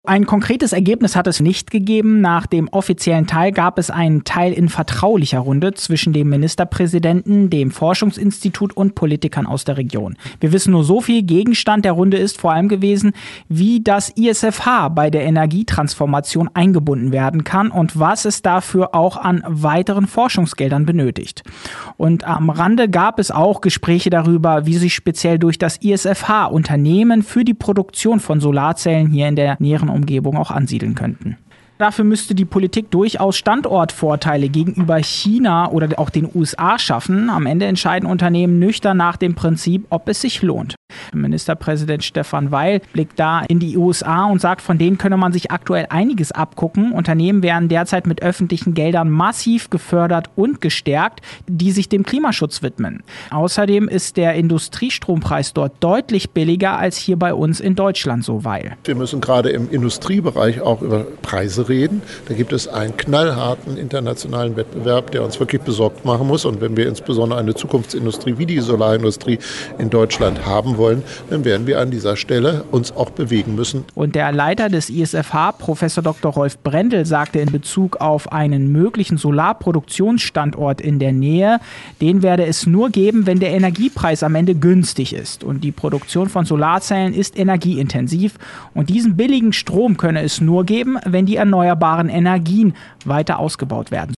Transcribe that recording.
Ein konkretes Ergebnis hat es nicht gegeben. Nach dem offiziellen Teil gab es einen Teil in vertraulicher Runde zwischen dem Ministerpräsidenten, dem Forschungsinstitut und Politikern aus der Region. Wir wissen nur so viel. Gegenstand der Runde ist vor allem gewesen, wie das ISFH bei der Energietransformation eingebunden werden kann und was es dafür auch an weiteren Forschungsgeldern benötigt. Und am Rande gab es auch Gespräche darüber, wie sich speziell durch das ISFH Unternehmen für die Produktion von Solarzellen hier in der näheren Umgebung auch ansiedeln könnten. Dafür müsste die Politik durchaus Standortvorteile gegenüber China oder auch den USA schaffen. Am Ende entscheiden Unternehmen nüchtern nach dem Prinzip, ob es sich lohnt. Ministerpräsident Stefan Weil blickt da in die USA und sagt, von denen könne man sich aktuell einiges abgucken. Unternehmen werden derzeit mit öffentlichen Geldern massiv gefördert und gestärkt, die sich dem Klimaschutz widmen. Außerdem ist der Industriestrompreis dort deutlich billiger als hier bei uns in Deutschland, so Weil. Wir müssen gerade im Industriebereich auch über Preise reden. Da gibt es einen knallharten internationalen Wettbewerb, der uns wirklich besorgt machen muss. Und wenn wir insbesondere eine Zukunftsindustrie wie die Solarindustrie in Deutschland haben wollen, dann werden wir an dieser Stelle uns auch bewegen müssen. Und der Leiter des ISFH, Professor Dr. Rolf Brendel, sagte in Bezug auf einen möglichen Solarproduktionsstandort in der Nähe, den werde es nur geben, wenn der Energiepreis am Ende günstig ist. Und die Produktion von Solarzellen ist energieintensiv. Und diesen billigen Strom könne es nur geben, wenn die erneuerbaren Energien weiter ausgebaut werden.